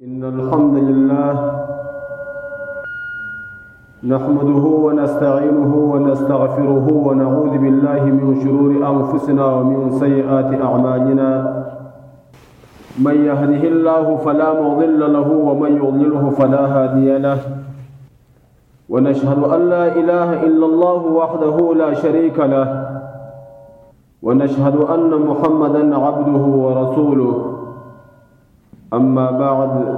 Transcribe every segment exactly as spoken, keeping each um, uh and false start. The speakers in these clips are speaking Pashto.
إن الحمد لله نحمده ونستعينه ونستغفره ونعوذ بالله من شرور أنفسنا ومن سيئات أعمالنا من يهده الله فلا مضل له ومن يضلله فلا هادي له ونشهد أن لا إله إلا الله وحده لا شريك له ونشهد أن محمدا عبده ورسوله. أما بعد،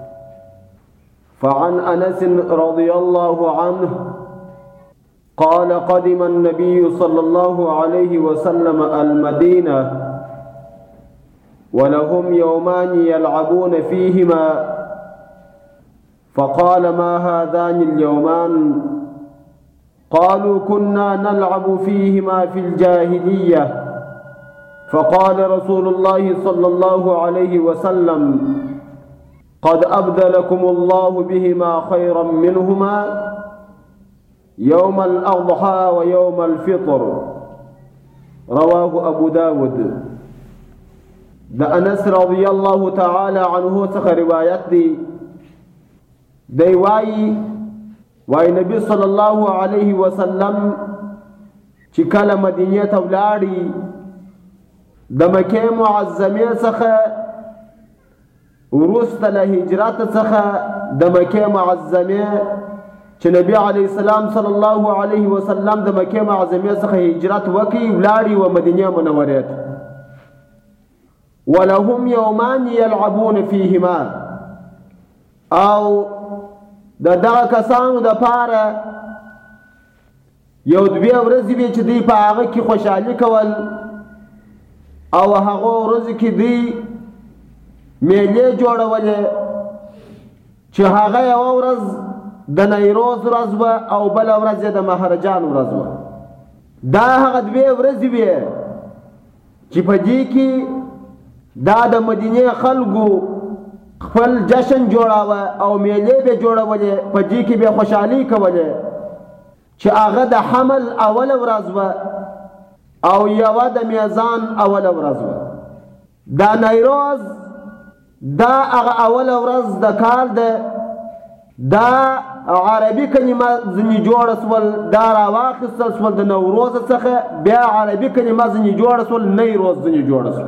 فعن أنس رضي الله عنه قال قدم النبي صلى الله عليه وسلم المدينة ولهم يومان يلعبون فيهما، فقال ما هذان اليومان؟ قالوا كنا نلعب فيهما في الجاهلية. فقال رسول الله صلى الله عليه وسلم قد أبدلكم الله بهما خيرا منهما يوم الأضحى ويوم الفطر. رواه أبو داود. دا أنس رضي الله تعالى عنه څخه روایت دی، دی وای وای نبی صلی الله علیه وسلم چې کله مدینه ته ولاړی د مکه معظمه څخه وروسته له هجرت څخه د مکه معظمه چې نبی علیه السلام صلی الله علیه وسلم د مکه معظمه څخه هجرت وکړي ولاړی و مدینه منوره ته. ولهم يومان يلعبون فيهما، او د دغه کسانو د پاره یو دوه ورځې وي چې دوی په هغه کې خوشحالي کول، او هغه ورځ کې دوی میلې جوړولې چې هغه یوه ورځ د نیروز ورځ وه او بله ورځ یې د مهرجان ورځ وه. دا هغه دوې ورځې وې چې په دې کې دا د مدینې خلکو خپل جشن جوړاوه او میلې به جوړولې، په دې کې به خوشحالي کولې چې هغه د حمل اوله ورځ وه او یوه د میزان اوله ورځ وه. دا نیروز دا هغه اوله ورځ د کال ده، دا عربي کلمه ځینې جوړه سول، دا راواخیستل سول د نوروز څخه، بیا عربي کلمه ځینې جوړه سول، نیروز ځینې جوړه سول.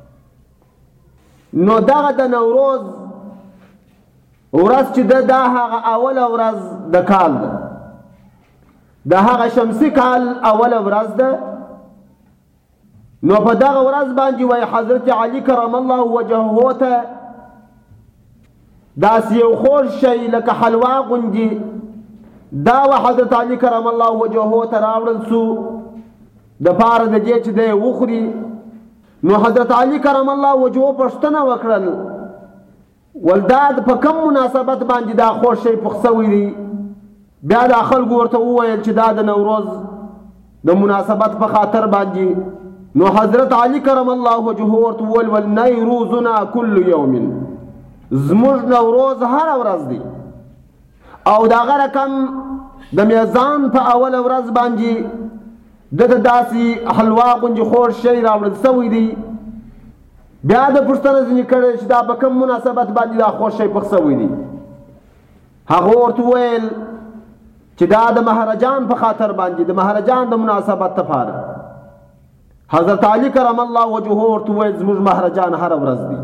نو دغه د نوروز ورځ چې ده دا هغه اوله ورځ د کال ده، د هغه شمسي کال اوله ورځ ده. نو په دغه ورځ باندې وای حضرت علي کرم الله وجهه ته داسې یو خوږ شی لکه حلوا غوندې دا و حضرت علي کرم الله وجهه ته راوړل سو د پاره د دې چې دی وخوري. نو حضرت علي کرم الله وجهه پوښتنه وکړل ولدا په کوم مناسبت باندې دا خوږ شی پخ سوی دی؟ بیا دا خلکو ورته وویل چې دا د نوروز د مناسبت په خاطر باندې. نو حضرت علي کرم الله وجهه ورته وویل والنیروزنا کل یوم، زموږ نوروز هره ورځ دی، او د هغه رقم د میزان په اوله ورځ باندې دته داسې حلوا غوندې خوږ شی راوړل سوی دی. بیا د پوښتنه ځینې کړې چې دا په کوم مناسبت باندې دا خوږ شی پخ سوی دی؟ هغه ورته وویل چې دا د مهرجان په خاطر باندې، د مهرجان د مناسبت لپاره. حضرت علي کرم الله وجهه ورته وویل زموږ مهرجان هره ورځ دی.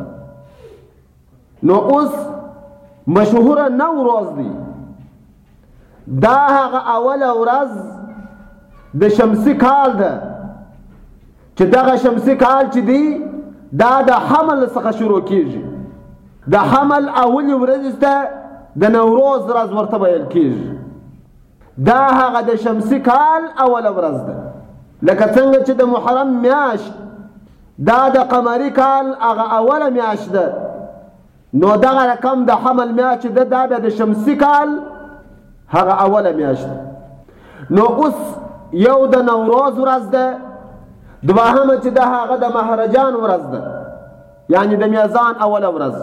نو اوس مشهوره نوروز دی، دا هغه اوله ورځ د شمسي کال ده چې دغه شمسي کال چې دی دا د حمل څخه شروع کیږي. د حمل اولې ورځې ته د نوروز ورځ ورته ویل کیږي. دا هغه د شمسي کال اوله ورځ ده، لکه څنګه چې د محرم میاشت دا د قمري کال هغه اوله میاشت ده. نو دغه رقم د حمل میاشت ده دا بیا د شمسي کال هغه اوله میاشت ده. نو اوس یو د نوروز ورځ ده، دوهمه چې د هغه د مهرجان ورځ ده، یعنی د میزان اوله ورځ.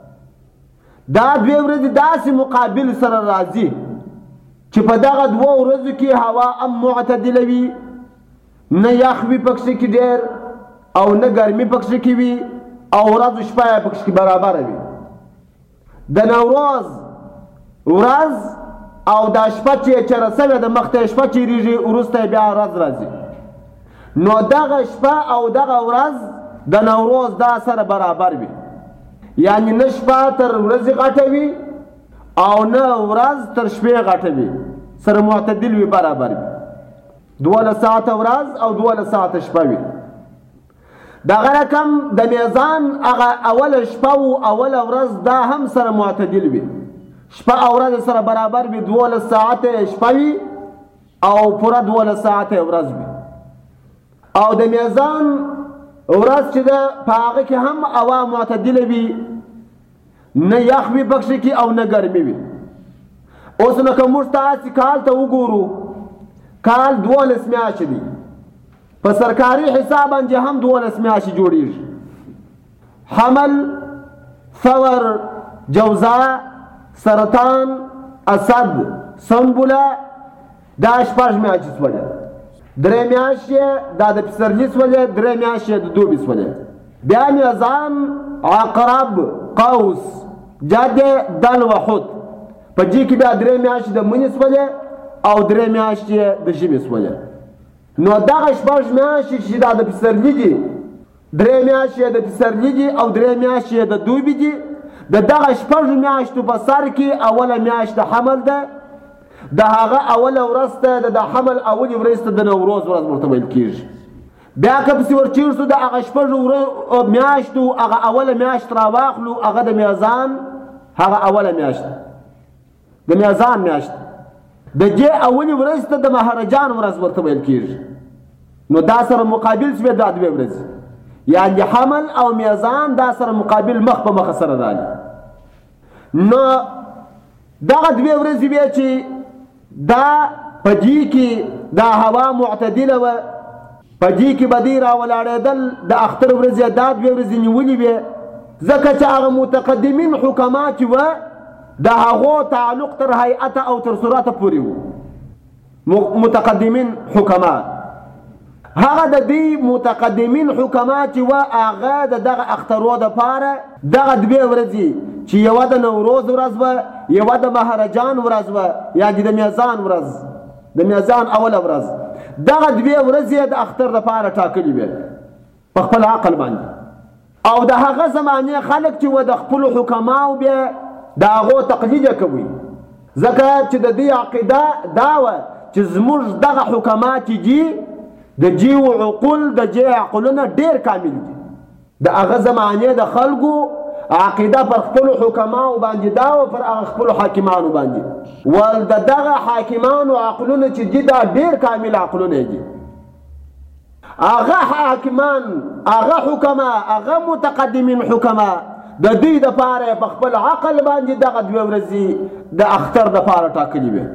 دا دوې ورځې داسې مقابل سره راځي چې په دغه دوه ورځو کې هوا ام معتدله وي، نه یخ وي پکښې کې ډېر او نه ګرمي پکښې کې وي، او ورځ شپه پکښې برابر وي. د نوروز ورځ او دا شپه چې چېره سوې ده مخته شپه چېرېږي وروسته بیا ورځ راځي نو دغه شپه او دغه ورځ د نوروز دا سره برابر وي یعنی نه شپه تر ورځې غټه وي او نه ورځ تر شپې غټه وي سره معتدل وي برابر وي دولس ساعته ورځ او دولس ساعته شپه وي دغه رقم د میزان هغه اوله شپه او اوله ورځ دا هم سره معتدل وي شپه او ورځ سره برابر وي دولس ساعته شپه وي او پوره دولس ساعته ورځ وي او د میزان ورځ چې ده په هغه کې هم هوا معتدله وي نه یخ وي پکښې کې او نه ګرمي وي اوس نو که موږ تاسې کال ته وګورو کال دولس میاشتې دي په سرکاري حساب باندې هم دولس میاشتې جوړېږي حمل ثور جوزا سرطان اسد سنبله دا شپږ میاشتې شولې درې میاشتې دا د پسرلي شولې درې میاشتې د دوبي شولې بیا میزان عقرب قوس جده دل و حوت په دې کې بیا درې میاشتې د مني شولې او درې میاشتې د ژمي شولې نو دغه شپږ میاشتې چې دا د پسرلي دي درې میاشتې د پسرلي دي او درې میاشتې د دوبي دي د دغه شپږ میاشتو په سر کې اوله میاشت حمل ده د هغه اوله ورځ ته د حمل اولې ورځ ته د نوروز ورځ ورته ویل کېږي بیا که پسې ورچېږو د هغه شپږو میاشتو هغه اوله میاشت راواخلو هغه د میزان هغه اوله میاشت د میزان میاشت د دې اولې ورځ ته د مهرجان ورځ ورته ویل کېږي نو دا سره مقابل شوې دا دوې ورځې یعنی حمل او میزان دا سره مقابل مخ په مخ سره راځي نو دغه دوې ورځې بیا چې دا په دې کې دا هوا معتدله وه په دې کې به دې راولاړېدل د اختر ورځې دا دوې ورځې نیولې وې ځکه چې هغه متقدمین حکما چې وه د هغو تعلق تر هیئته او تر صورته پورې و متقدمین حکما هغه د دې متقدمین حکما چې وه هغه د دغه اخترو دپاره دغه دوې ورځې چې یوه د نوروز ورځ وه یوه د مهرجان ورځ وه یعنې د میزان ورځ د میزان اوله ورځ دغه دوې ورځې د اختر دپاره ټاکلي وې په خپل عقل باندې او د هغه زمانې خلک چې وه د خپلو حکماو بیا د هغو تقلید کوي ځکه چې د دې عقیده دا وه چې زموږ دغه حکما چې دي د جیو عقول د جی عقلونه ډېر کامل دي د هغه زمانې د خلکو عقیده پر خپلو حکماو باندې دا و پر هغه خپلو حاکمانو باندې ول د دغه حاکمانو عقلونه چې دي دا ډېر کامل عقلونه دي هغه حاکمان هغه حکما هغه متقدمین حکما د دوی دپاره په خپل عقل باندې دغه دوې ورځې د اختر دپاره ټاکلي وې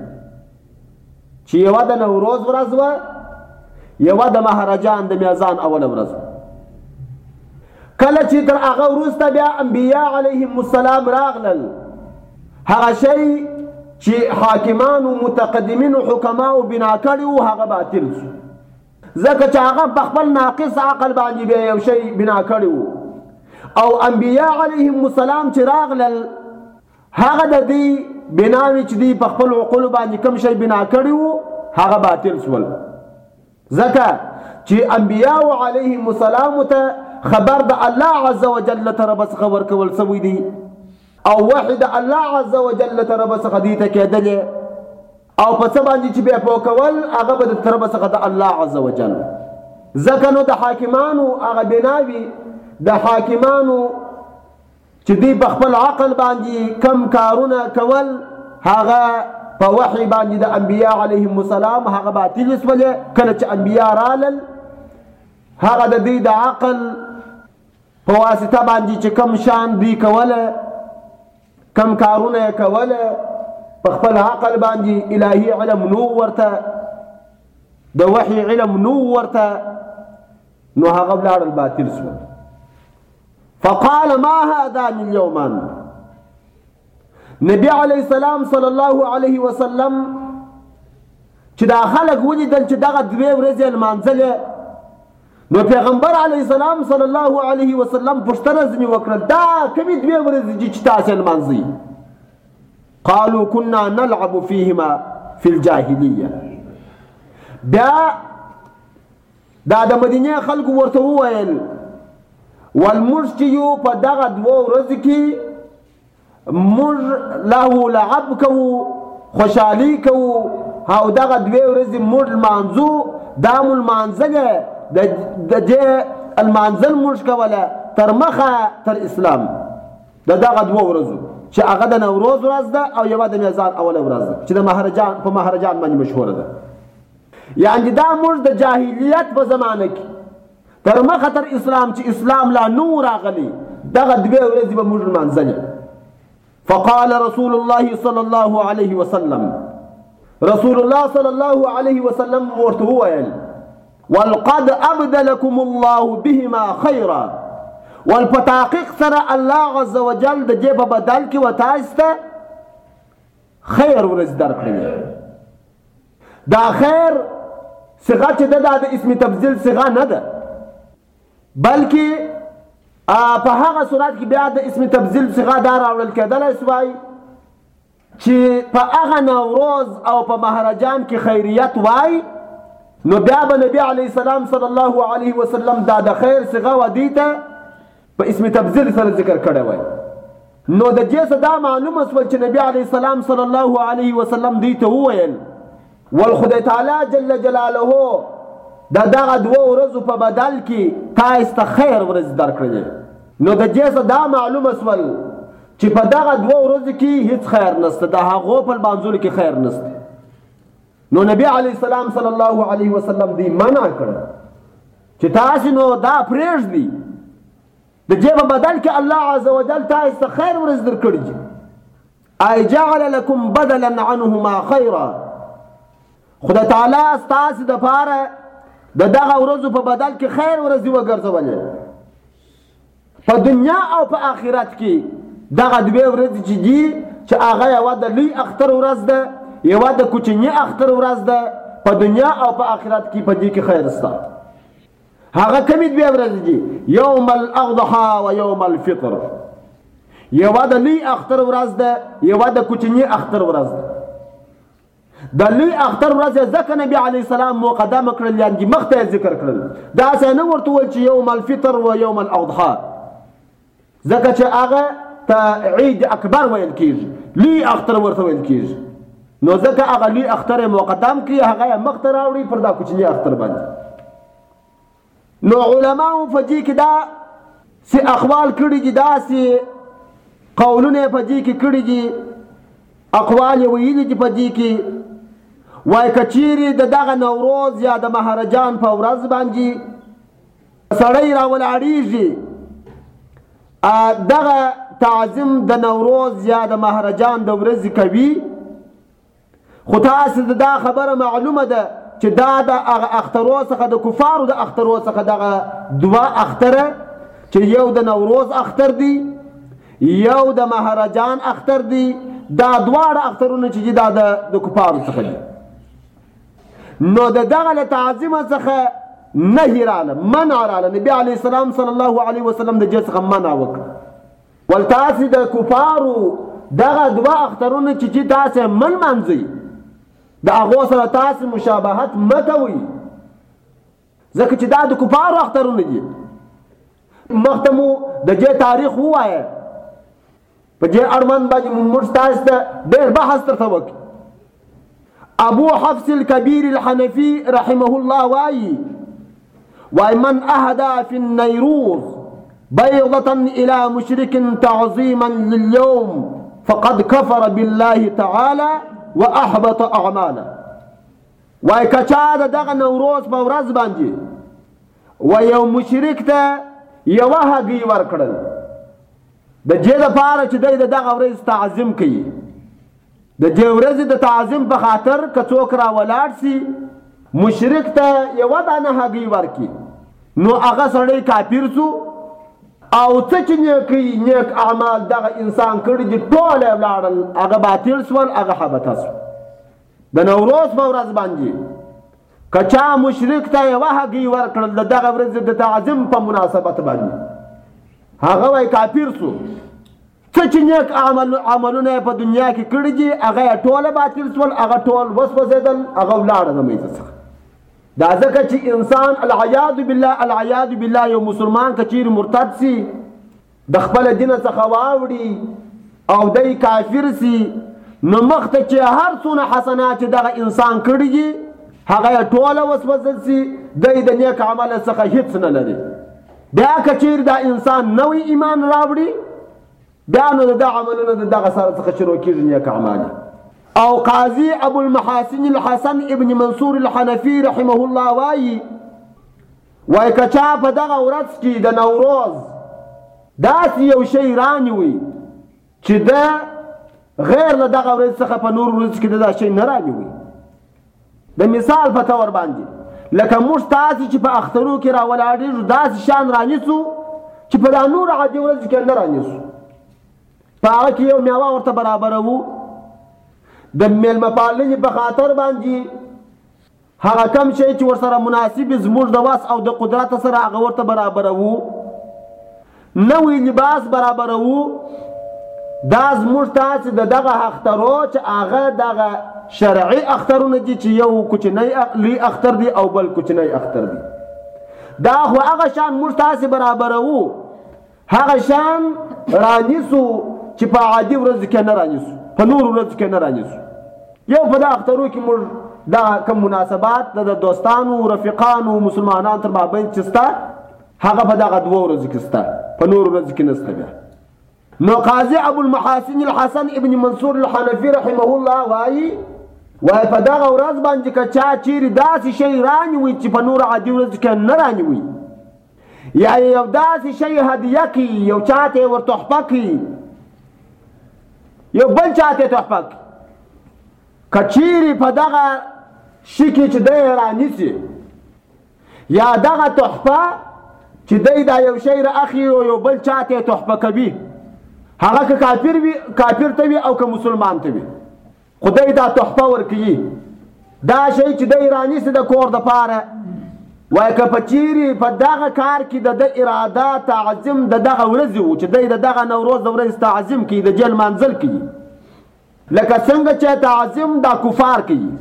چې یوه د نوروز ورځ وه یوه د مهرجان د میزان اوله ورځ کله چې تر هغه وروسته بیا انبیا علیهم السلام راغلل هغه شی چې حاکمانو متقدمینو حکماو بنا کړي وو هغه باطل شو ځکه چې هغه په خپل ناقص عقل باندې بیا یو شی بنا کړي وو او انبیا علیهم السلام چې راغلل هغه د دې بناوې چې دوی په خپل عقولو باندې کوم شی بنا کړي وو هغه باطل شول ځکه چې انبیاء علیهم السلام ته خبر د الله عز وجل طرف څخه ورکول شوی دی او وحی د الله عز وجل طرف څخه دی ته کېدلې او په څه باندې چې بیا پوه کول هغه به د طرف څخه د الله عز وجل ځکه نو د حاکمانو هغه بناوي د حاکمانو چې دوی په خپل عقل باندې کم کارونه کول هغه په وحی باندې د انبیا علیهم السلام هغه باطل شولې کله چې انبیا رالل هغه د دوی د عقل په واسطه باندې چې کم شان دوی کوله کم کارونه یې کوله په خپل عقل باندې الهي علم نو ورته د وحی علم نو ورته نو هغه ولاړل باطل شول فقال ما هذان اليومان نبی علیه السلام صلی الله علیه وسلم چې دا خلک ولیدل چې دغه دوې ورځې لمانځلې نو پیغمبر علیه السلام صلی الله علیه وسلم پوښتنه ځینې وکړه دا کومې دوې ورځې دي چې تاسې لمانځئ؟ قالوا كنا نلعب فيهما في الجاهلیه. بیا دا د مدینې خلکو ورته وویل والموږ چې یو په دغه دوو ورځو کې موږ له لعب کوو، خوشحالي کوو، او دغه دوې ورځې موږ لمانځو. دا مو لمانځله د دې المانځل موږ کوله تر مخه تر اسلام د دغه دوو ورځو چې هغه د نوروز ورځ ده او یوه د میزان اوله ورځ ده چې د مهرجان په مهرجان باندې مشهوره ده. یعنې دا موږ د جاهلیت په زمانه کې تر مخه تر اسلام چې اسلام لا نو راغلی دغه دوې ورځې به موږ لمانځلې. فقال رسول الله صلی الله علیه وسلم، رسول الله صلی الله علیه وسلم ورته وویل والقد ابدلكم الله بهما خیرا، ول په تحقیق سره الله عز وجل د دې په بدل کې و تاسو ته خیر ورځ درکړې. دا خیر صيغه چې ده د اسم تبذیل صيغه نه ده، بلکې په هغه صورت کې بیا د اسم تبذیل صيغه دا راوړل کېدلی سوای چې په هغه نوروز او په مهرجان کې خیریت وای، نو بیا به نبی علیه السلام صلی الله علیه وسلم دا د خیر صيغه و دې ته په اسم تبذیل سره ذکر کړی وای. نو د دې څخه دا معلومه شول چې نبی علیه السلام صلی الله علیه وسلم دې ته وویل ول خدای تعالی جل جلاله دا دغه دوه ورځو په بدل کې تاسو ته خیر ورځ درکړلې. نو د دې څخه دا معلومه شول چې په دغه دوه ورځو کې هیڅ خیر نشته، د هغو په لمانځلو کې خیر نشته. نو نبی علیه السلام صلی الله علیه وسلم دې منع کړه چې تاسو نو دا پرېږدئ، د دې په بدل کې الله عز وجل تاسو ته خیر ورځ درکړي. ای جعل لكم بدلا عنهما خیرا، خدای تعالی ستاسو دپاره د دغه ورځو په بدل کې خیر ورځې وګرځولې. په دنیا او په آخرت کې دغه دوې ورځې چې دي چې هغه یوه د لوی اختر ورځ ده، یوه د کوچني اختر ورځ ده، په دنیا او په آخرت کې په دې کې خیر شته. هغه کومې دوې ورځې دي؟ یوم الاضحى و یوم الفطر. یوه د لوی اختر ورځ ده، یوه د کوچني اختر ورځ ده. د لوی اختر ورځ ځکه نبی علیه السلام مقدمه کړل، یعنې مخته یې ذکر کړل. داسې نه ورته وویل چې یوم الفطر و یوم الاضحى، ځکه چې هغه ته عید اکبر ویل کېږي، لوی اختر ورته ویل کېږي. نو ځکه هغه لوی اختر یې مقدم کړي، هغه یې مخته راوړي پر دا کوچني اختر باندې. نو علماو په دې کې دا سي اقوال کړي دي، داسې قولونه په دې کې کړي دي، اقوال یې ویلي دي په دې کې. وایي که چیرې د دغه نوروز یا د مهرجان په ورځ باندې سړی راولاړېږي دغه تعظیم د نوروز یا د مهرجان د ورځې کوي، خو تاسو ته دا خبره معلومه ده چې دا د هغه اخترو څخه د کفارو د اخترو څخه دغه دوه اختره چې یو د نوروز اختر دی، یو د مهرجان اختر دی، دا دواړه اخترونه چې دي دا د کفارو څخه دي. نو د دغه له تعظیمه څخه نهي راله، منع راله. نبي علیه السلام صلی الله علیه وسلم د دې څخه منع وکړه. ول تاسې د کفارو دغه دوه اخترونه چې چې تاسې مه لمانځئ، د هغو سره تاسې مشابهت مه کوئ، ځکه چې دا د کفارو اخترونه دي. مخته مو د دې تاریخ ووایه، په دې اړوند باندې موږ تاسو ته ډېر بحث درته وکړو. ابو حفص الكبير الحنفي رحمه الله وایي وای من اهدى في النيروز بيضة الى مشرك تعظيما لليوم فقد كفر بالله تعالى واحبط اعماله. وای کچا دغه نوروز په ورځ باندې و یو مشرک ته یوه هګۍ ورکړل د دې لپاره چې دی د دغه ورځ تعظیم کوي، د دې ورځې د تعظیم په خاطر که څوک راولاړ سي مشرک ته یوه دانه هګۍ ورکړي، نو هغه سړی کافر سو، او څه چې نیکۍ نیک اعمال دغه انسان کړي دي ټول یې ولاړل، هغه باطل سول، هغه حبطه سو. د نوروز په ورځ باندې که چا مشرک ته یوه هګۍ ورکړل د دغه ورځې د تعظیم په مناسبت باندې هغه وایي کافر سو. څه چې نیک عملونه یې په دنیا کې کړي دي هغه یې ټوله باطل شول، هغه ټول وسوځېدل، هغه ولاړه د منځه څخه. دا ځکه چې انسان العیاذ بالله العیاذ بالله یو مسلمان که چیرې مرتد سي د خپل دین څخه واوړي او دی کافر سي نو مخته چې هر څونه حسنات چې دغه انسان کړي دي هغه یې ټوله وسوځل سي، دی د نیک عمل څخه هیڅ نه لري. بیا که چیرې دا انسان نوی ایمان راوړي بیا نو د دغه عملونه د دغه سره څخه شروع کېږي نیک اعمال. او قاضي ابو المحاسن الحسن ابن منصور الحنفي رحمه الله وایي وایي که چا په دغه ورځ کې د نوروز داسې یو شی رانیوي چې د غیر له دغه ورځ څخه په نور ورځ کې د دا شی نه رانیوي. د مثال په طور باندې لکه موږ تاسې چې په اخترو کې راولاړېږو داسې شان رانیسو چې په دا نور عادي ورځ کې نه رانیسو. په هغه کې یو میوه ورته برابروو د میلمه پالنې په خاطر باندې هغه کم شی چې ورسره مناسب زموږ د وس او د قدرت سره هغه ورته برابروو. نوی لباس برابروو. دا زموږ تاسې د دغه اخترو چې هغه دغه شرعي اخترونه دي چې یو کوچنی لوی اختر دی او بل کوچنی اختر دی، دا خو هغه شان موږ تاسې برابروو، هغه شان رانیسو چې په عادي ورځ کې نه رانیسو، په نور ورځ کې نه رانیسو. یو په دا اخترو کې موږ دا کوم مناسبات د دوستانو رفیقانو مسلمانانو تر مابین چې سته هغه په دغه دوه ورځو کې سته، په نور ورځ کې نسته. بیا نو قاضي ابو المحاسن الحسن ابن منصور الحنفي رحمه الله وایي وایي په دغه ورځ باندې که چا چیرې داسې شی رانیوي چې په نور عادي ورځ کې نه رانیوي، یا یو داسې شی هدیه کړي، یو چا ته یې ور تحفه کړي، یو بل چا ته یې تحفه کړي، که چیرې په دغه شي کې چې دی رانیسي یا دغه تحفه چې دی دا یو شی رااخلي او یو بل چا ته یې تحفه کوي، هغه که کافر وي کافر ته وي او که مسلمان ته وي، خدای دا تحفه ورکوي. دا شی چې دی رانیسي د کور دپاره وایي که په چیرې په دغه کار کې د ده اراده تعظیم د دغه ورځې و چې دی د دغه نوروز د ورځې تعظیم کوي، د جل مانځل کوي، لکه څنګه چې تعظیم دا کفار کوي،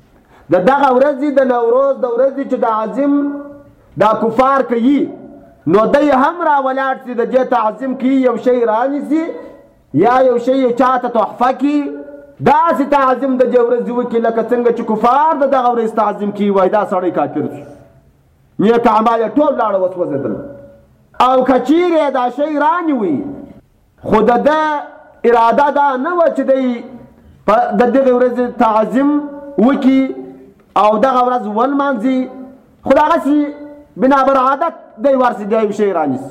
د دغه ورځې د نوروز د ورځې چې تعظیم دا کفار کوي نو دی هم را ولاړ سي د دې تعظیم کوي، یو شی رانیسي یا یو شی یو چاته تحفه کوي، داسې تعظیم د دې ورځې وکړي لکه څنګه چې کفار د دغه ورځې تعظیم کوي، وایي دا سړی کافر شو، نیک اعمال یې ټول لاړه وسوځېدل. او که چیرې دا شی رانیوي خو د ده اراده دا نه وه چې دی د دغې ورځې تعظیم وکړي او دغه ورځ ولمانځي، خو دغسې بنابر عادت دی ورسي دی یو شی رانیسي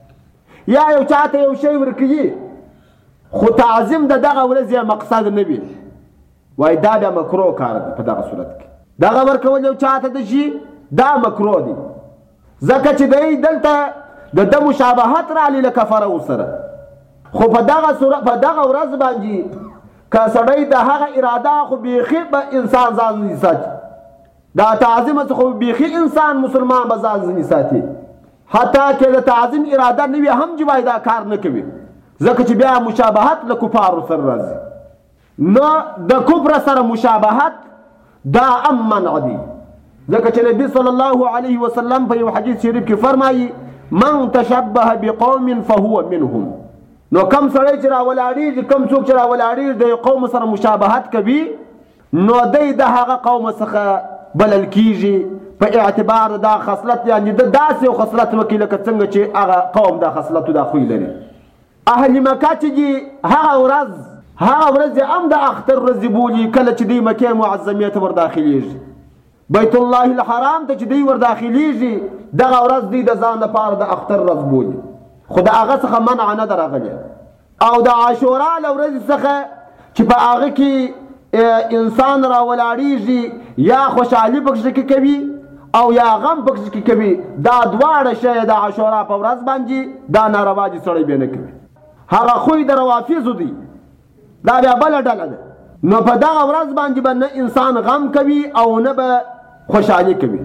یا یو چاته یو شی ورکوي خو تعظیم د دغه ورځې مقصد نه وي، وایي دا بیا مکروه کار دی. په دغه صورت کې دغه ورکول یو چاته د شي دا مکروه دی، ځکه چې دی دلته د ده مشابهت راغلي له کفرو سره. خو په دغه په دغه ورځ باندې که سړی د هغه اراده خو بیخي به انسان ځان ځنې ساتي، دا تعظیم څخه بیخي انسان مسلمان به ځان ځنې ساتي، حتی که د تعظیم اراده نه وي هم چې وایي دا کار نه کوي، ځکه چې بیا مشابهت له کفارو سره راځي. نو د کفر سره مشابهت دا ام منع دی، ځکه چې نبي صلی الله علیه وسلم په یو حدیث شریف کې فرمایي من تشبه بقوم فهو منهم. نو کم سړی چې راولاړېږي کم څوک چې راولاړېږي د یو قوم سره مشابهت کوي نو دی د هغه قوم څخه بلل کیږي په اعتبار دا خصلت، یعنی د داسې یو خصلت وکړي لکه څنګه چې هغه قوم دا خصلت دا خوی لري. اهل مکه چې دي هغه ورځ هغه ورځ هم د اختر ورځې بولي، کله چې دوی مکې معظمې ته ورداخلیږي، بیت الله الحرام ته چې دوی ورداخلیږي دغه ورځ دوی د ځان لپاره د اختر ورځ بولي، خو د هغه څخه منع نه ده راغلې. او د عاشورا له ورځې څخه چې په هغه کې انسان راولاړېږي یا خوشحالي پکښې کې کوي او یا غم پکښې کې کوي، دا دواړه شی د عاشورا په ورځ باندې دا ناروا دي، سړی بیا نه کوي، هغه خوی د روافضو دی، دا بیا بله ډله ده. نو په دغه ورځ باندې به نه انسان غم کوي او نه به خوشحالي کوي.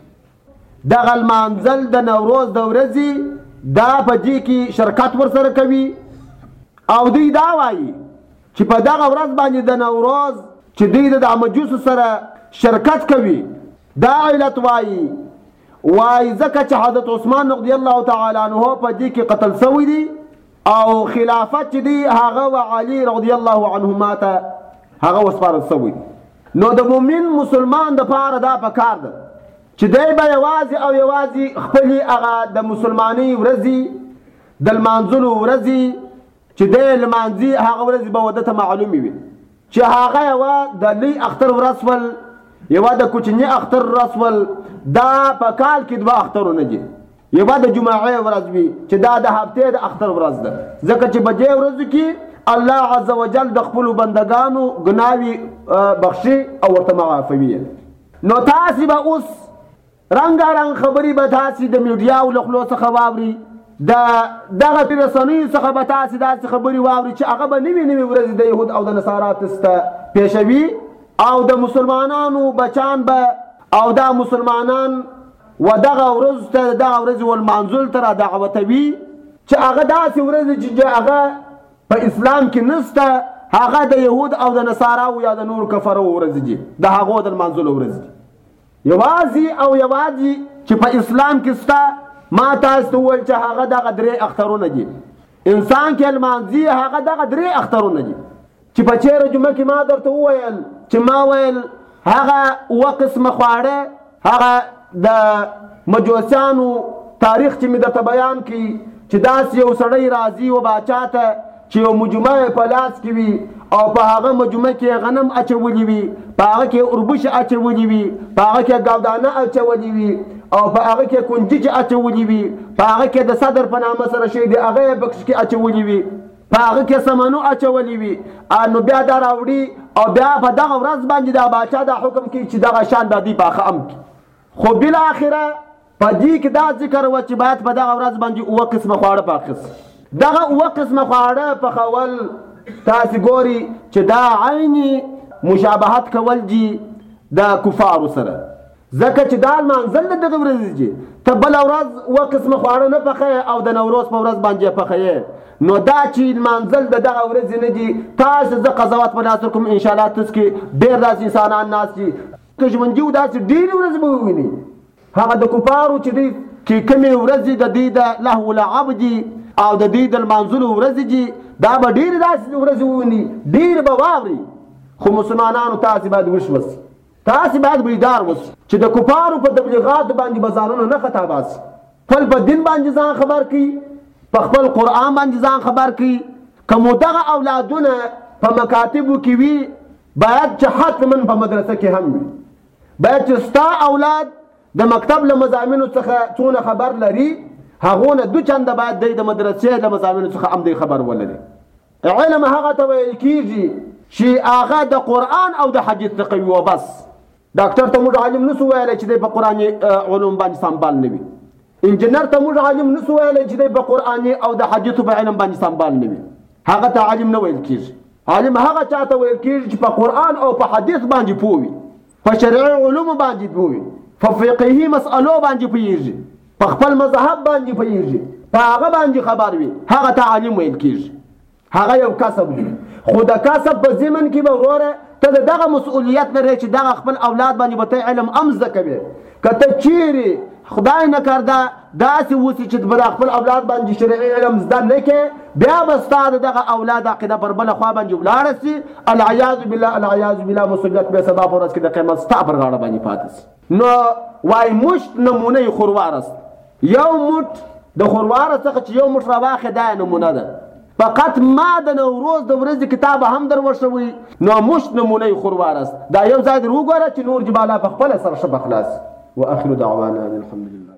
دغه لمانځل د نوروز د ورځې دا په دې کې شرکت ورسره کوي او دوی دا وایي چې په دغه ورځ باندې د نوروز چې دوی د مجوسو سره شرکت کوي دا علت وایي وایي ځکه چې حضرت عثمان رضی الله تعالی عنه په دې کې قتل شوی دی او خلافت چې دی هغه و علي رضی الله عنهما ته هغه وسپارل شوی دی. نو د مؤمن مسلمان د پاره دا پکار ده چې دی به یوازې او یوازې خپلې هغه د مسلمانۍ ورځې د لمانځلو ورځې چې دی لمانځي هغه ورځې به ورته معلومې وي چې هغه یوه د لوی اختر ورځ شول یوه د کوچني اختر ورځ شول دا په کال کې دوه اخترونه دي. یوه د جمعې ورځ وي چې دا د هفتې د اختر ورځ ده ځکه چې په دې ورځو کې الله عز وجل د خپلو بندګانو ګناوې بخشي او ورته معافوي. نو تاسې به اوس رنګارنګ خبرې به تاسې د میډیاو له خولو څخه واوري د دغه رسنیو څخه به تاسې داسې خبرې واوري چې هغه به نوې نوې ورځې د یهود او د نصارا تسته پیښوي او د مسلمانانو بچان به او دا مسلمانان و دغه ورځ ته دغه ورځې ولمانځلو ته را دعوتوي چې هغه داسې ورځې چې هغه په اسلام کې نسته هغه د یهود او د نصاراو یا د نورو کفرو ورځې دي د هغو د لمانځلو ورځې دي. یوازې او یوازې چې په اسلام کې سته ما تاسو ته وویل چې هغه دغه درې اخترونه دي انسان کې لمانځي هغه دغه درې اخترونه دي چې په چیرې جمعه کې ما درته وویل چې ما ویل هغه اووه قسمه خواړه هغه د مجوسیانو تاریخ چې مې درته بیان کړي چې داسې یو سړی راځي و باچا ته چې یو مجموعه په لاس کې وي او په هغه مجموعه کې غنم اچولي وي په هغه کې اوربوش اچولي وي په هغه کې ګاودانه اچولي وي او په هغه کې کنجج اچولي وي په هغه کې د صدر په نامه سره شی دی هغه یې بکس کې اچولي وي په هغه کې سمنو اچولي وي نو بیا دا راوړي او بیا په دغه ورځ باندې دا باچا دا حکم کوي چې دغه شان به دوی پاخه ام کړي. خو بالاخره په دې کې دا ذکر و چې باید په دغه ورځ باندې اووه قسمه خواړه پاخه سي. دغه اووه قسمه خواړه پخول تاسې ګوري چې دا عیني مشابهت کول دي د کفارو سره ځکه چې دا لمانځل د دغه ورځې دي ته بله ورځ اووه قسمه خواړه نه پخوې او د نوروز په ورځ باندې پخوې نو دا چې لمانځل د دغه ورځې نه دي تاسې زه قضاوت په لاس ورکوم انشاءالله تاسو کې ډېر داسې انسانان ناست دي که ژوندي و داسې ډېرې ورځې به وویني هغه د کفارو چې دوی کې کومې ورځې د دوی د لهو لعب دي او د دوی د لمانځلو ورځې دي دا به ډېرې داسې ورځې وویني ډېرې به واوري. خو مسلمانانو تاسې باید وش وسي تاسې باید بیدار وسي چې د کفارو په تبلیغاتو باندې به ځانونه نه خطا باسي خپل په دین باندې ځان خبر کړي په خپل قرآن باندې ځان خبر کړي که مو دغه اولادونه په مکاتبو کې وي باید چې حتما په مدرسه کې هم وي باید چې ستا اولاد د مکتب له مضامینو څخه څونه خبر لري هغونه دو چنده باید دی د مدرسې له مضامینو څخه هم دی خبر ولري. علم هغه ته ویل کېږي چې هغه د قرآن او د حدیث څخه وي وبس. ډاکټر ته موږ عالم نسو ویلی چې دی په قرآني علوم باندې سنبال نه وي. انجینر ته موږ عالم نسو ویلی چې دی په قرآني او د حدیثو په علم باندې سنبال نه وي. هغه ته عالم نه ویل کېږي. عالم هغه چاته ویل کېږي چې په قرآن او په حدیث باندې پوه وي په شرعي علومو باندې پوه وي په فقهي مسألو باندې پوهېږي په خپل مذهب باندې پوهېږي په هغه باندې خبر وي هغه ته عالم ویل کېږي. هغه یو کسب دی خو د کسب په ضمن کې به وروره ته د دغه مسؤلیت لرې چې دغه خپل اولاد باندې به ته علم هم زده کوې که ته چیرې خدای نه کرده داسې اوسي چې به د خپل اولاد باندې شرعي علم زده نه کړې بیا به ستا د دغه اولاد عقیده پر بله خوا باندې ولاړه سي العیاذ بالله العیاذ بالله مسؤلیت به سبا په ورځ کې د قیامت ستا پر غاړه باندې پاتې سي. نو وای مشت نمونه یې خوروار است یو موټ د خورواره څخه چې یو موټ راواخې دا نمونه ده فقط ما د نوروز د ورځې کتاب هم در ورشوي نو مشت نمونه یې خوروار است دا یو ځای در وګوره چې نور جباله په خپله سره ښه به خلاص. واخر دعوانا الحمد لله.